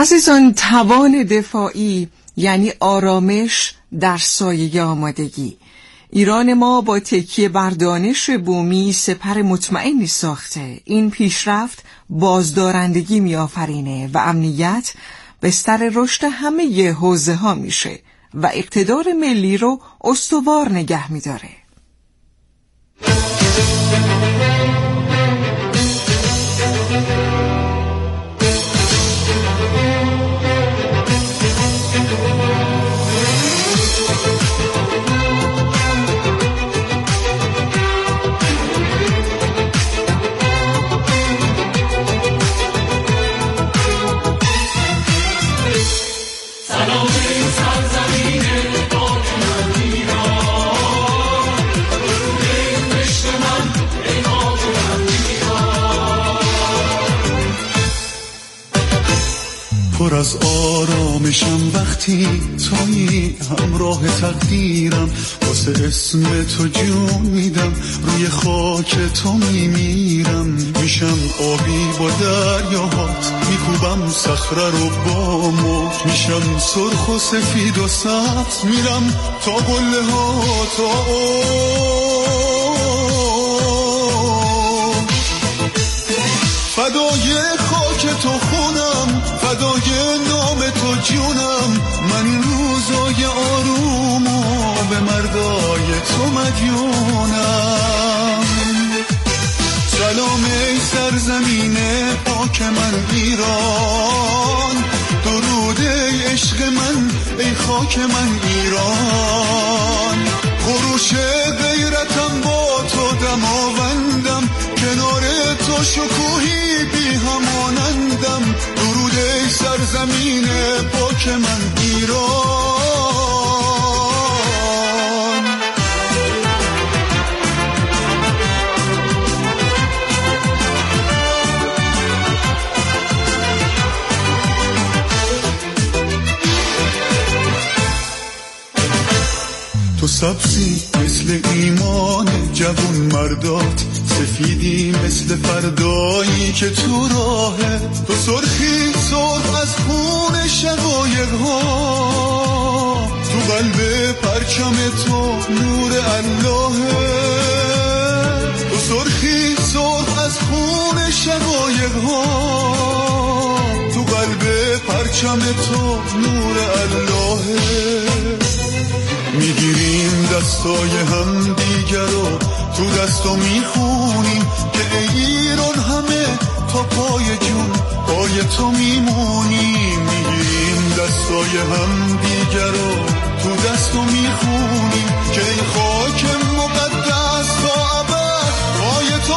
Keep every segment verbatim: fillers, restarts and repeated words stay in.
عزیزان، توان دفاعی یعنی آرامش در سایه آمادگی. ایران ما با تکیه بر دانش بومی سپر مطمئنی ساخته. این پیشرفت بازدارندگی می‌آفرینه و امنیت بستر رشد همه حوزه ها میشه و اقتدار ملی رو استوار نگه می‌داره. پر از آرامشم وقتی تویی همراه تقدیرم، واسه اسم تو جون میدم، روی خاک تو میمیرم، میشم آبی با دریاهات، میکوبم صخره رو با موج، میشم سرخ و سفید و سبز، میرم تا قله ها تا فدای خاک تو خونم، فدای نام تو جونم، من این روزای آرومو به مردای تو مدیونم. سلام ای سرزمین پاک من ایران، درود ای عشق من ای خاک من ایران، خروش غیرتم با تو دماوندم، کنار تو شکوهی بی همانندم، درود ای سرزمین پاک من ایران. تو سبزی مثل ایمان جوون مردات، سفیدی مثل فردایی که تو راهه، تو سرخی سرخ از خون شقایق ها، تو قلب پرچم تو نور اللهه، تو سرخی سرخ از خون شقایق ها، تو قلب پرچم تو نور اللهه. میگیریم دستای هم دیگر رو تو دستو میخونیم که ای ایران همه تا پای جون پای تو میمونیم، میگیریم دستای هم دیگر رو تو دستو میخونیم که ای خاک مقدس تا ابد پای تو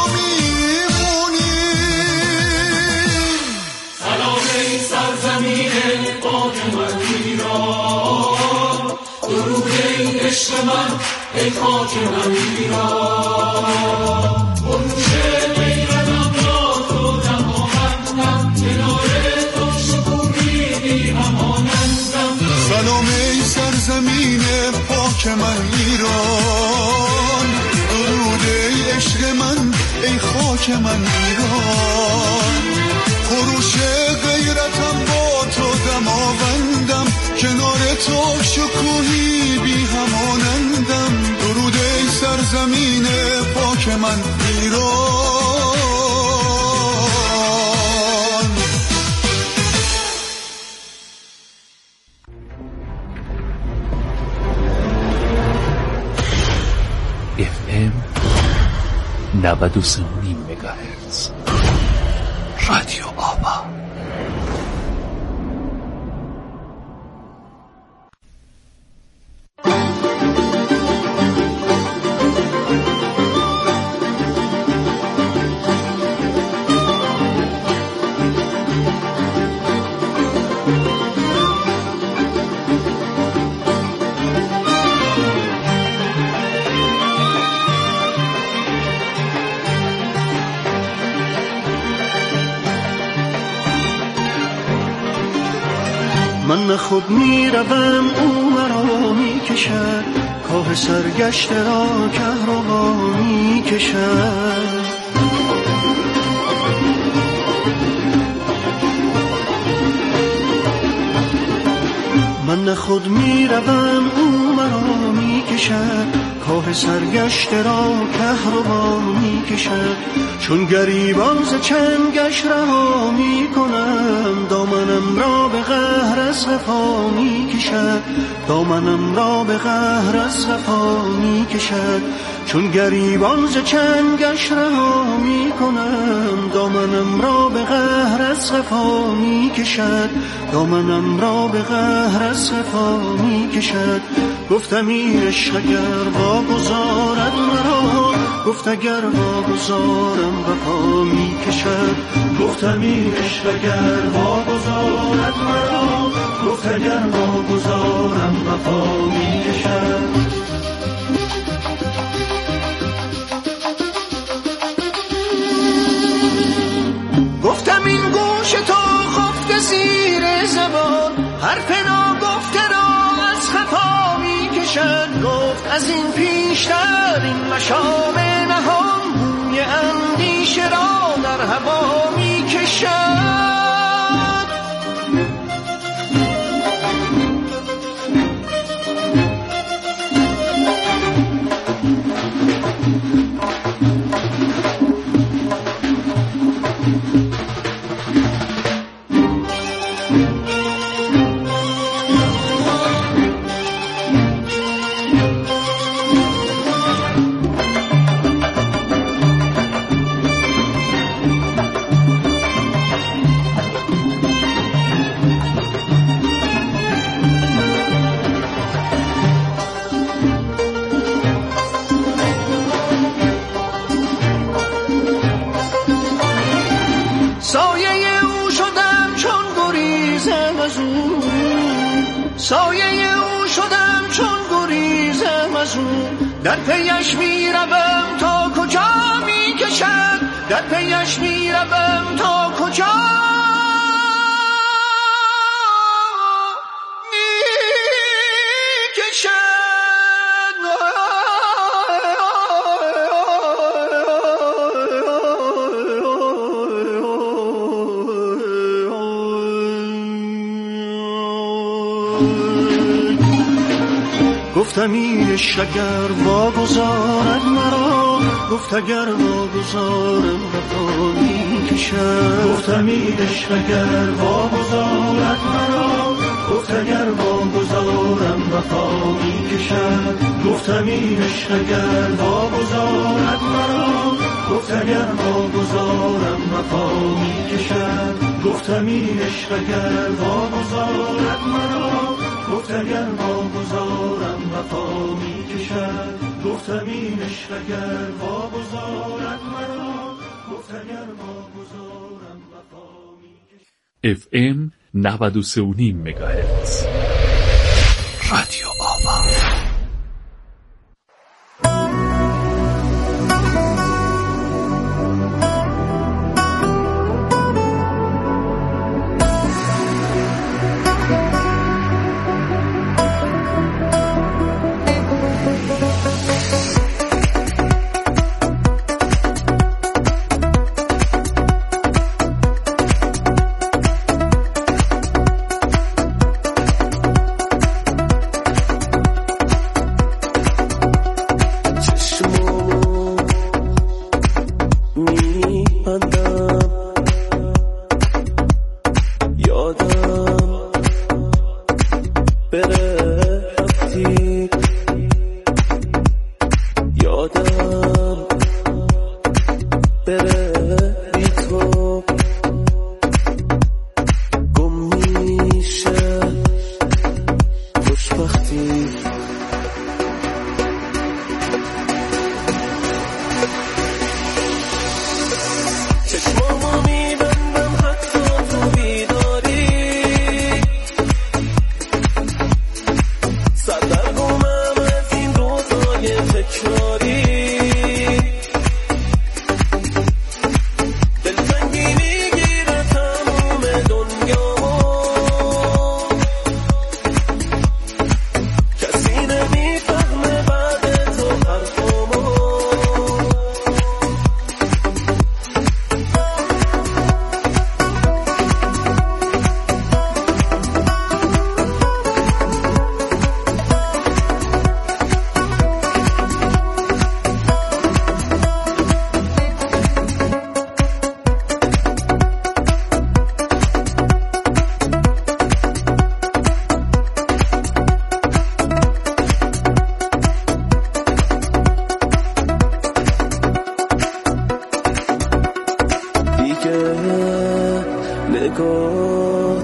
میمونیم. سلام ای سرزمین پاک من ایران، درود ای عشق من ای خاک من ایران، خروش غیرتم با تو دماوندم، کنار تو شکوهی بی همانندم. سلام ای سرزمین پاک من ایران، درود ای عشق من ای خاک من ایران، خروش غیرتم با تو دماوندم، کنار تو شکوهی بی همانندم، درود ای سرزمین پاک من ایران. اف ام نود و سه و نیم مگاهرتز رادیو آبا. من نه خود میروم او مرا میکشد، کاه سرگشت را کهربا میکشد. من نه خود میروم او مرا میکشد، کاه سرگشت را کهربا میکشد. چون گریبان ز چنگش رها میکنم، دامنم را به قهر از قفا میکشد، دامنم را به قهر از قفا میکشد. چون گریبان ز چنگش رها میکنم، دامنم را به قهر از قفا میکشد، دامنم را به قهر از قفا میکشد. گفتم این عشق اگر واگذارد مرا، گفت اگر واگذارم وفا میکشد. گفتم این عشق اگر واگذارد مرا، گفت اگر واگذارم وفا میکشد. گفتم این گوش تو خفته زیر زبان، حرف ناگفته را از خطا میکشد. گفت از این پیشتر این مشام نهان، بوی اندیشه را در هوا میکشد. سایه او شدم چون گریزم از او، در پیش میروم تا کجا میکشد، در پیش میروم تا کجا گفتم این عشق اگر واگذارد مرا، گفت اگر واگذارم وفا میکشد. گفتم این عشق اگر واگذارد مرا، گفت اگر واگذارم وفا میکشد. گفتم این عشق اگر واگذارد مرا، گفت اگر واگذارم وفا میکشد. گفتم این عشق اگر واگذارد مرا، گفت اگر واگذارم وفا میکشد. گفتم این عشق اگر واگذارد مرا، گفت اگر واگذارم وفا میکشد. اف ام نود و سه و نیم مگاهرتز رادیو آوا.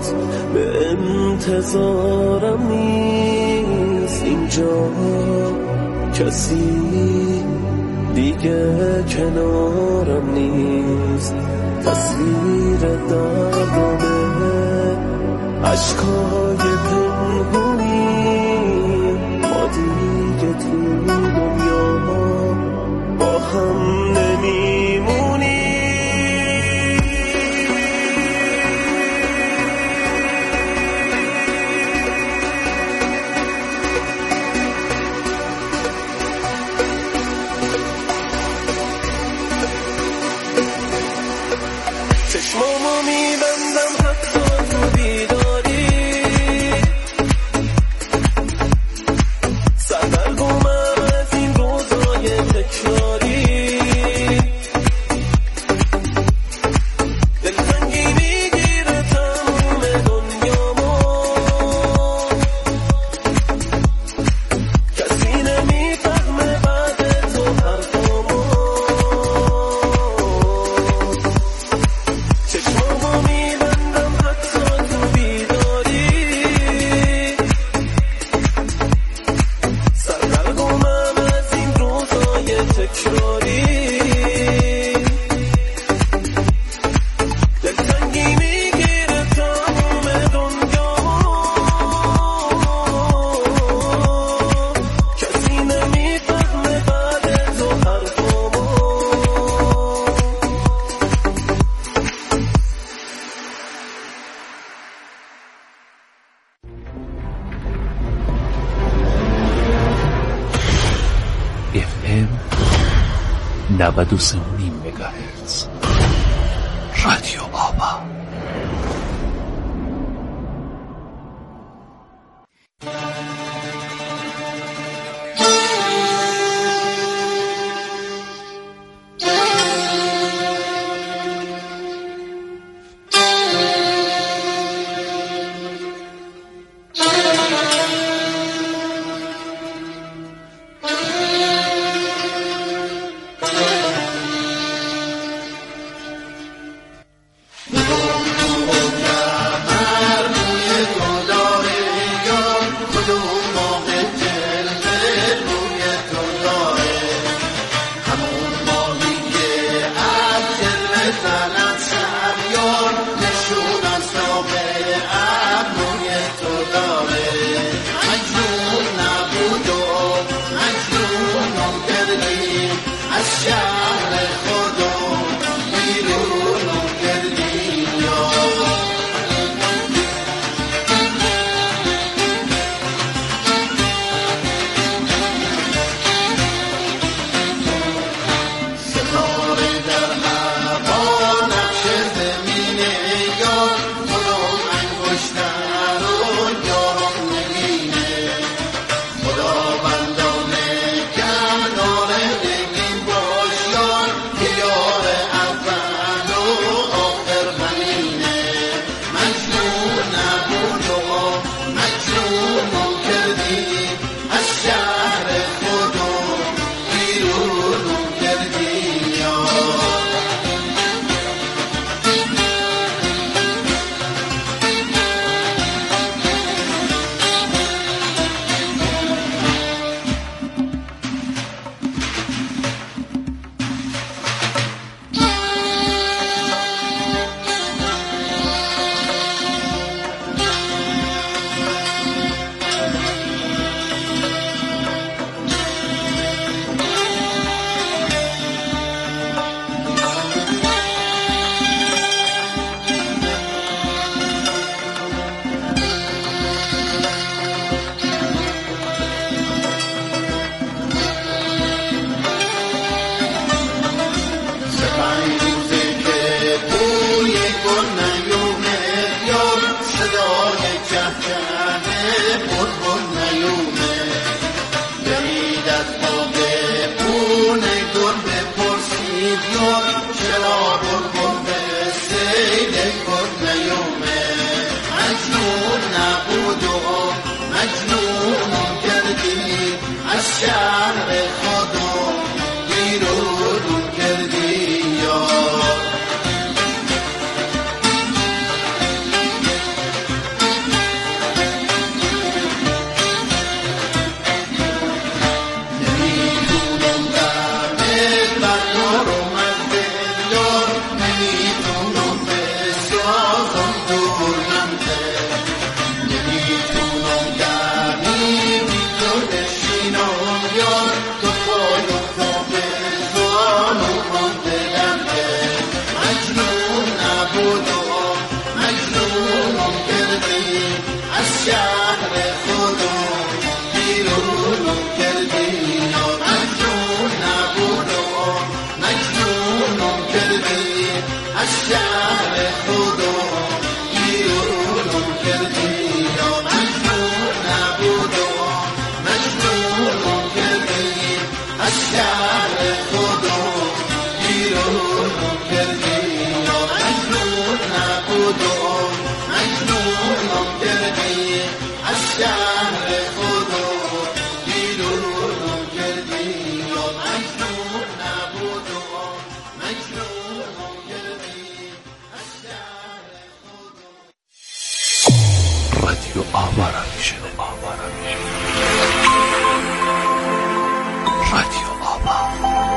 هات به انتظارم نیست اینجا کسی دیگه کنارم نیست تصویر دردانه عشقای پنهونی ما دیگه تو دنیا با هم نمیمونی چشمامو میبندم حتی تو بیداری سردرگمم از این روزای تکراری دلتنگی میگیره تموم دنیامو کسی نمیفهمه بعد تو حرفامو چشمامو میبندم حتی تو بیداری سردرگمم از این روزای تکراری دلتنگی میگیره تموم دنیامو کسی نمیفهمه بعد تو حرفامو اف ام نود و سه و نیم مگاهرتز رادیو آبا. رادیو آوا میشه. رادیو آوا.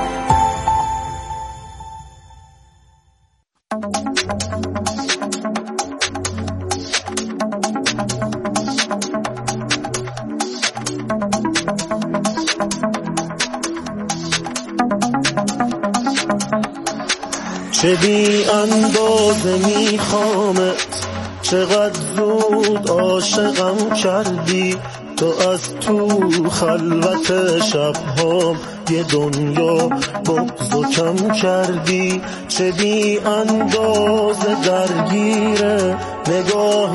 چه بی اندازه میخوامت، چقدر زود عاشقم کردی، تو از تو خلوت شبهام یه دنیا بغض و کم کردی. چه بی اندازه درگیره نگاه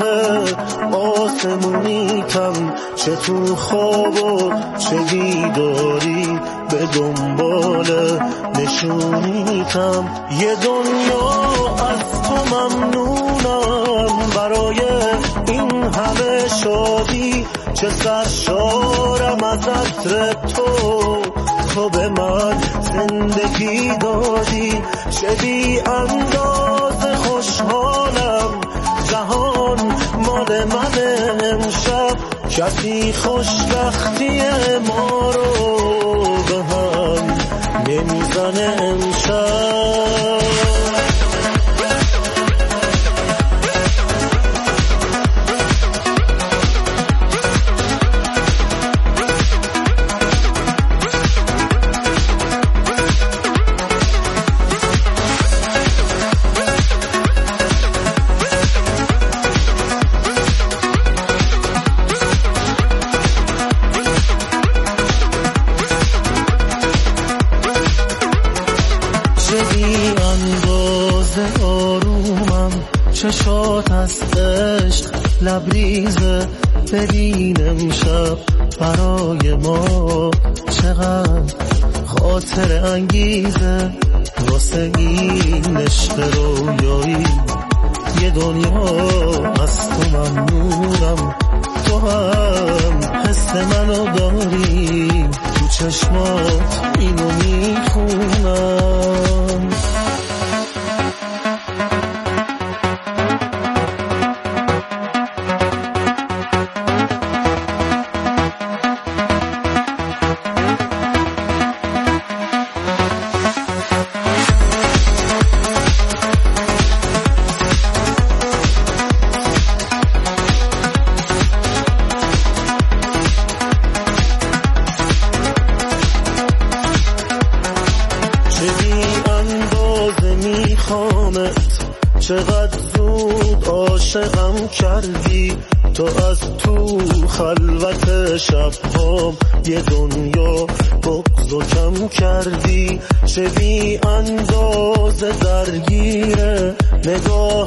آسمونیتم، چه تو خواب و چه بیداری به دنبال نشونیتم. یه دنیا از تو ممنونم برای این همه شادی، چه سرشارم از عطر تو، تو به من زندگی دادی. چه بی اندازه خوشحالم، جهان مال من امشب، کسی خوشبختی ما رو به هم نمیزنه امشب. چشات از عشق لبریزه، ببین امشب برای ما چقدر خاطر انگیزه. واسه این عشق رویایی یه دنیا از تو ممنونم، تو هم حس منو داری، تو چشمات اینو میخونم. چقدر زود عاشقم کردی، تو از تو خلوت شبهام یه دنیا بغض و کم کردی. چه بی اندازه درگیره نگاه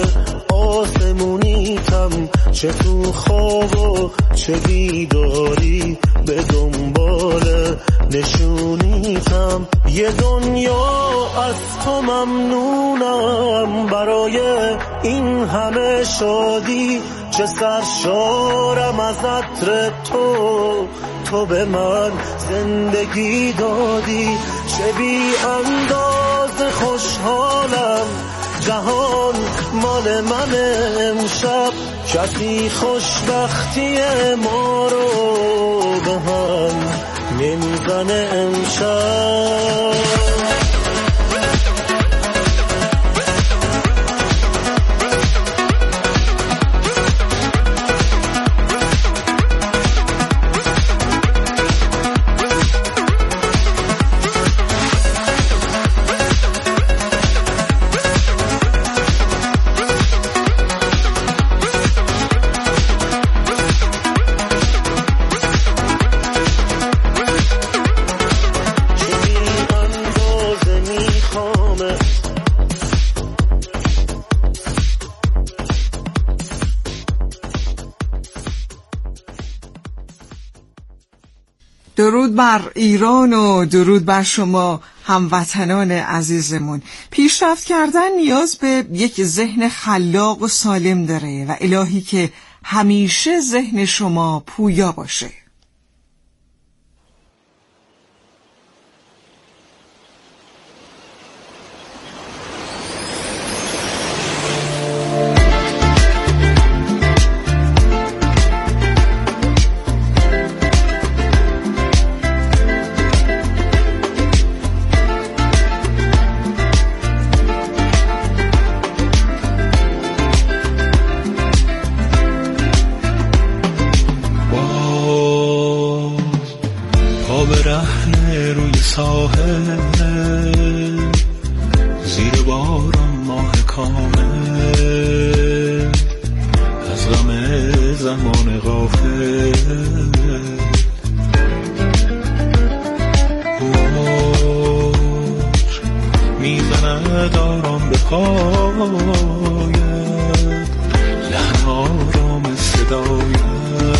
آسمونیتم، چه تو خواب و چه بیداری به دنبال نشونیتم. یه دنیا از تو ممنونم برای این همه شادی، چه سرشارم از عطر تو، تو به من زندگی دادی. چه بی اندازه خوشحالم، جهان مال من امشب، کسی خوشبختی ما رو به هم نمیزنه امشب. درود بر ایران و درود بر شما هموطنان عزیزمون. پیشرفت کردن نیاز به یک ذهن خلاق و سالم داره و الهی که همیشه ذهن شما پویا باشه. ساحل زیر باران ماه کامل از غم زمان غافل موج میزند آرام به پایت لحن آرام صدایت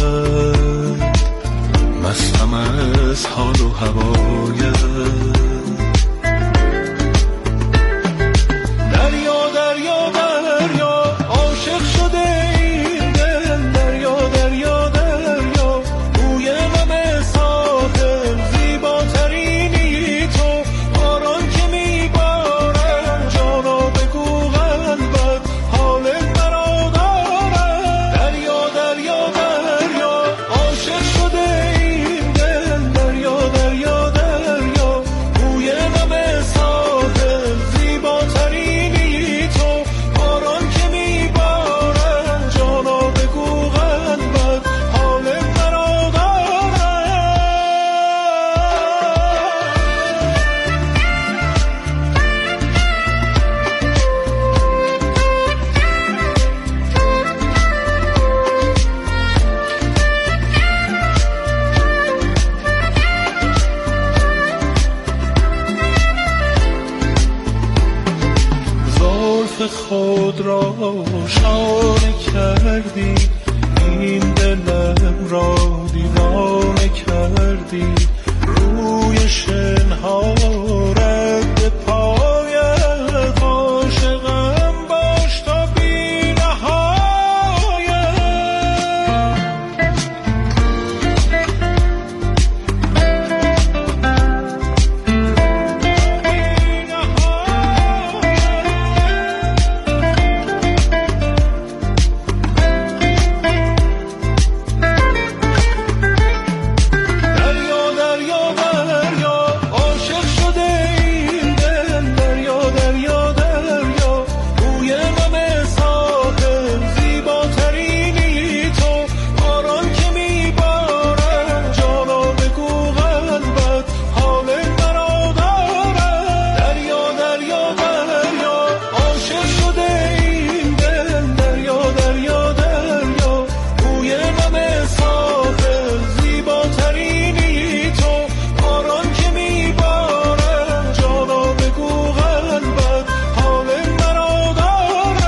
مستم از حال و هوایت دریا دریا دریا عاشق شده این دل دریا دریا دریا بوی غم ساحل زیباترینی تو باران که میبارد جانا بگو قلبت حال مرا دارد دریا دریا دریا عاشق شده این دل دریا دریا دریا بوی غم ساحل زیباترینی تو باران که میبارد جانا بگو قلبت حال مرا دارد زلف خود را شانه کردی این دلم را دیوانه کردی روی شنها رد پایت عاشقم باش تا بی نهایت دریا دریا دریا عاشق شده این دل دریا دریا دریا بوی غم ساحل زیباترینی تو باران که میبارد جانا بگو قلبت حال مرا دارد دریا دریا دریا عاشق شده این دل دریا دریا دریا بوی غم ساحل زیباترینی تو باران که میبارد جانا بگو قلبت حال مرا دارد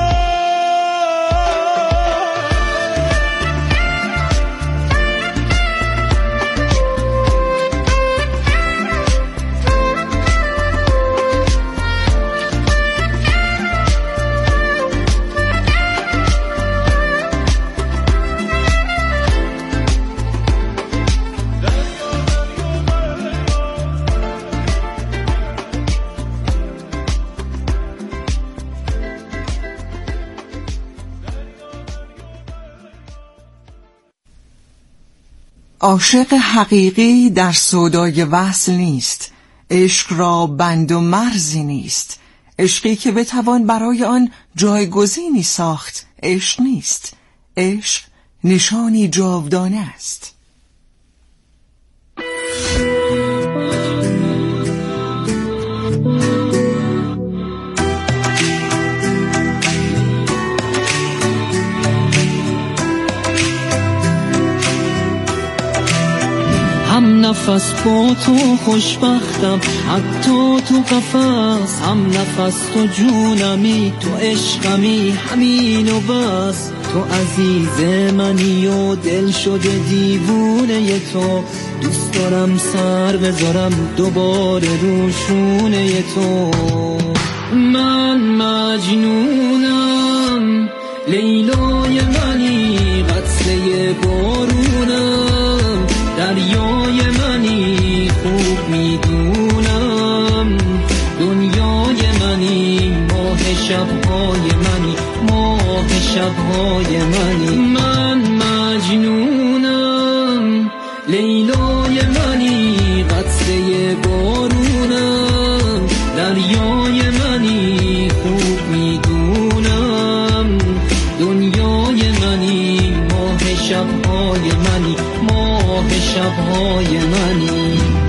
عاشق حقیقی در سودای وصل نیست، عشق را بند و مرزی نیست، عشقی که بتوان برای آن جایگزینی ساخت عشق نیست، عشق نشانی جاودانه است. هم نفس با تو خوشبختم حتی تو قفس هم نفس تو جونمی تو عشقمی همین و بس تو عزیز منی و دل شده دیوونه تو دوست دارم سر بذارم دوباره روشونه تو من مجنونم لیلای منی قطره بارونم دریای منی خوب میدونم دنیای منی ماه شبهای منی ماه شبهای منی من مجنونم لیلای منی قطره بارونم دریای منی خوب میدونم دنیای منی ماه شبهای منی ماه شبهای منی